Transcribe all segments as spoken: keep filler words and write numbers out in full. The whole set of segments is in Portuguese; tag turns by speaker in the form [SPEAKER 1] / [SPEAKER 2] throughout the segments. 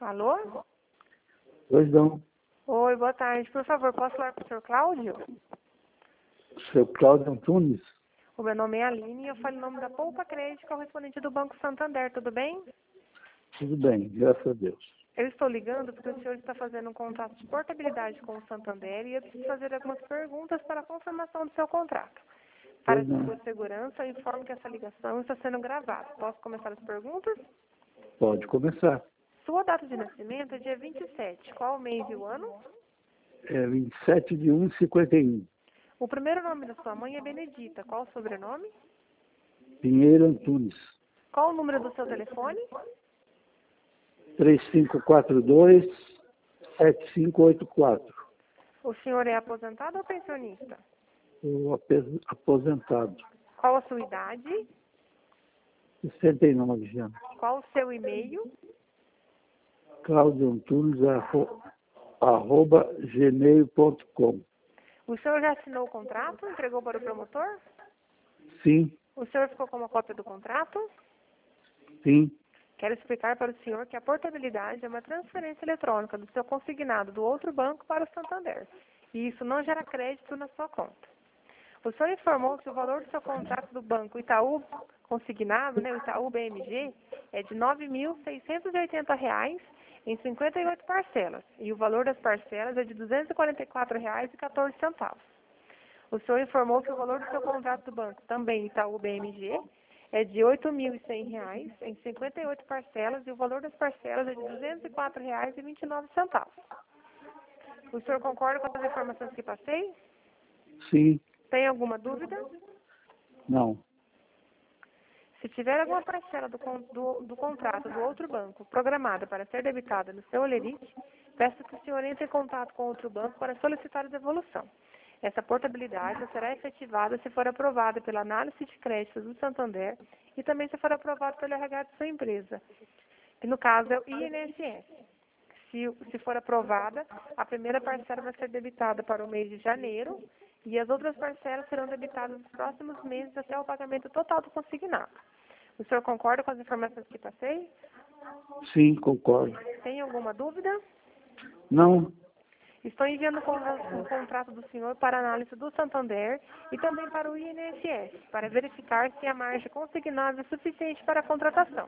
[SPEAKER 1] Alô?
[SPEAKER 2] Pois não.
[SPEAKER 1] Oi, boa tarde. Por favor, posso falar com o senhor Cláudio?
[SPEAKER 2] Seu Cláudio Antunes?
[SPEAKER 1] O meu nome é Aline e eu falo em nome da Poupa Crédito, correspondente do Banco Santander, tudo bem?
[SPEAKER 2] Tudo bem, graças a Deus.
[SPEAKER 1] Eu estou ligando porque o senhor está fazendo um contrato de portabilidade com o Santander e eu preciso fazer algumas perguntas para a confirmação do seu contrato. Para
[SPEAKER 2] Pois não.
[SPEAKER 1] sua segurança, eu informo que essa ligação está sendo gravada. Posso começar as perguntas?
[SPEAKER 2] Pode começar.
[SPEAKER 1] Sua data de nascimento é dia vinte e sete. Qual o mês e o ano?
[SPEAKER 2] É vinte e sete de um de cinquenta e um.
[SPEAKER 1] O primeiro nome da sua mãe é Benedita. Qual o sobrenome?
[SPEAKER 2] Pinheiro Antunes.
[SPEAKER 1] Qual o número do seu telefone?
[SPEAKER 2] três cinco quatro dois, sete cinco oito quatro.
[SPEAKER 1] O senhor é aposentado ou pensionista?
[SPEAKER 2] O ape- aposentado.
[SPEAKER 1] Qual a sua idade?
[SPEAKER 2] sessenta e nove anos.
[SPEAKER 1] Qual o seu e-mail?
[SPEAKER 2] Cláudio Antunes, arro, arroba gmail ponto com.
[SPEAKER 1] O senhor já assinou o contrato? Entregou para o promotor?
[SPEAKER 2] Sim,
[SPEAKER 1] O senhor ficou com uma cópia do contrato?
[SPEAKER 2] sim,
[SPEAKER 1] Quero explicar para o senhor que a portabilidade é uma transferência eletrônica do seu consignado do outro banco para o Santander. E isso não gera crédito na sua conta. O senhor informou que o valor do seu contrato do banco Itaú consignado, né, o Itaú B M G, é de nove mil seiscentos e oitenta reais em cinquenta e oito parcelas. E o valor das parcelas é de duzentos e quarenta e quatro reais e quatorze centavos. O senhor informou que o valor do seu contrato do banco, também Itaú B M G, é de oito mil e cem reais em cinquenta e oito parcelas e o valor das parcelas é de duzentos e quatro reais e vinte e nove centavos. O senhor concorda com as informações que passei?
[SPEAKER 2] sim,
[SPEAKER 1] Tem alguma dúvida?
[SPEAKER 2] não.
[SPEAKER 1] Se tiver alguma parcela do, con- do, do contrato do outro banco programada para ser debitada no seu Olerite, peço que o senhor entre em contato com outro banco para solicitar a devolução. Essa portabilidade será efetivada se for aprovada pela análise de crédito do Santander e também se for aprovada pelo R H de sua empresa, que no caso é o I N S S. Se, se for aprovada, a primeira parcela vai ser debitada para o mês de janeiro e as outras parcelas serão debitadas nos próximos meses até o pagamento total do consignado. O senhor concorda com as informações que passei?
[SPEAKER 2] Sim, concordo.
[SPEAKER 1] Tem alguma dúvida?
[SPEAKER 2] Não,
[SPEAKER 1] Estou enviando o con- o contrato do senhor para análise do Santander e também para o I N S S, para verificar se a margem consignada é suficiente para a contratação.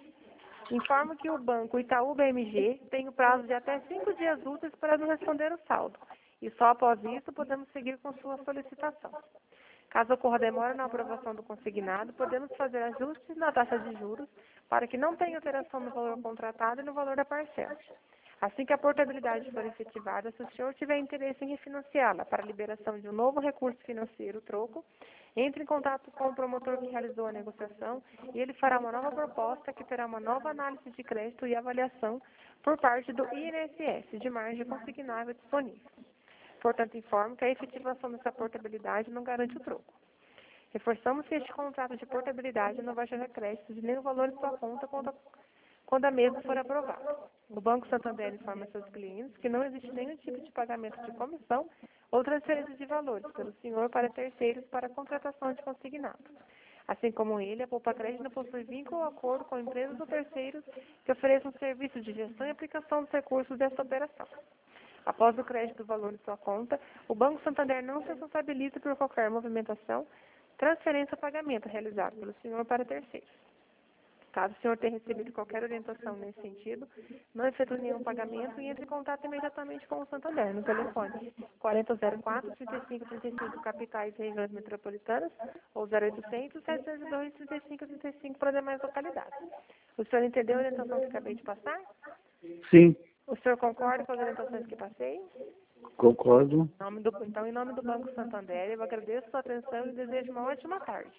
[SPEAKER 1] Informo que o banco Itaú B M G tem o prazo de até cinco dias úteis para nos responder o saldo, e só após isso podemos seguir com sua solicitação. Caso ocorra demora na aprovação do consignado, podemos fazer ajustes na taxa de juros para que não tenha alteração no valor contratado e no valor da parcela. Assim que a portabilidade for efetivada, se o senhor tiver interesse em refinanciá-la para a liberação de um novo recurso financeiro, troco, entre em contato com o promotor que realizou a negociação e ele fará uma nova proposta que terá uma nova análise de crédito e avaliação por parte do I N S S de margem consignável disponível. Portanto, informo que a efetivação dessa portabilidade não garante o troco. Reforçamos que este contrato de portabilidade não vai gerar crédito de nenhum valor em sua conta quando a, quando a mesma for aprovada. O Banco Santander informa seus clientes que não existe nenhum tipo de pagamento de comissão ou transferência de valores pelo senhor para terceiros para a contratação de consignado. Assim como ele, a Poupa Crédito não possui vínculo ou acordo com empresas ou terceiros que ofereçam serviços de gestão e aplicação dos recursos desta operação. Após o crédito do valor de sua conta, o Banco Santander não se responsabiliza por qualquer movimentação, transferência ou pagamento realizado pelo senhor para terceiros. Caso o senhor tenha recebido qualquer orientação nesse sentido, não efetue nenhum pagamento e entre em contato imediatamente com o Santander no telefone quarenta zero quatro, trinta e cinco trinta e cinco capitais e regiões metropolitanas ou zero oitocentos, setecentos e dois, trinta e cinco trinta e cinco para demais localidades. O senhor entendeu a orientação que acabei de passar?
[SPEAKER 2] sim,
[SPEAKER 1] O senhor concorda com as orientações que passei?
[SPEAKER 2] concordo.
[SPEAKER 1] Em nome do- então, em nome do Banco Santander, eu agradeço a sua atenção e desejo uma ótima tarde.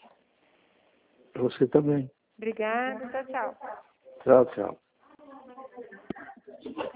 [SPEAKER 2] Você também.
[SPEAKER 1] Obrigada, tchau, tchau.
[SPEAKER 2] Tchau, tchau.